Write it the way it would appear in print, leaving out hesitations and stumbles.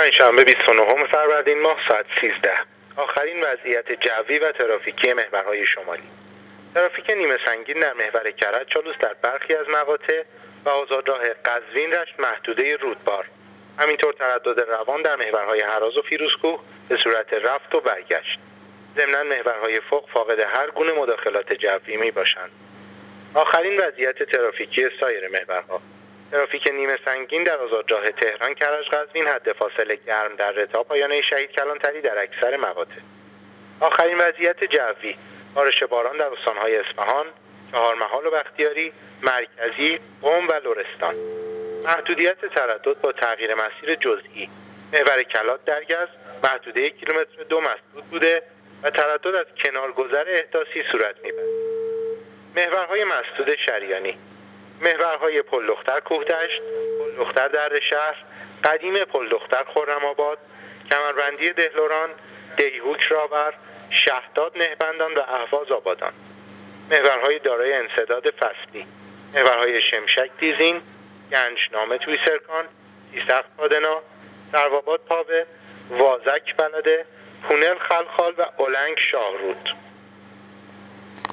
پنجشنبه 29 فروردین ماه ساعت 13. آخرین وضعیت جوی و ترافیکی محورهای شمالی. ترافیک نیمه سنگین در محور کرج چالوس در برخی از مقاطع و آزادراه قزوین رشت محدوده رودبار. همینطور تردد روان در محورهای هراز و فیروزکوه به صورت رفت و برگشت. ضمناً محورهای فوق فاقد هر گونه مداخلات جوی می باشند. آخرین وضعیت ترافیکی سایر محورها. ترافیک نیمه سنگین در آزادراه تهران کرج قزوین حد فاصله گرم در تا پایانه شهید کلانتری در اکثر مقاطع. آخرین وضعیت جوی: بارش باران در استانهای اصفهان، چهارمحال و بختیاری، مرکزی، قم و لرستان. محدودیت تردد با تغییر مسیر جزئی. محور کلات در یزد محدوده 1 کیلومتر 2 مسدود بوده و تردد از کنارگذر احداثی صورت می‌برد. محورهای مسدود شریانی: محورهای پلدختر کوهدشت، پلدختر در شهر، قدیم پلدختر خرم‌آباد، کمربندی دهلوران، دیهوک راور، شهداد نهبندان و اهواز آبادان. محورهای دارای انسداد فصلی: محورهای شمشک دیزین، گنجنامه تویسرکان، تیسخت پادنا، سروآباد پاوه، وازک بلده، پونل خلخال و اولنگ شاهرود.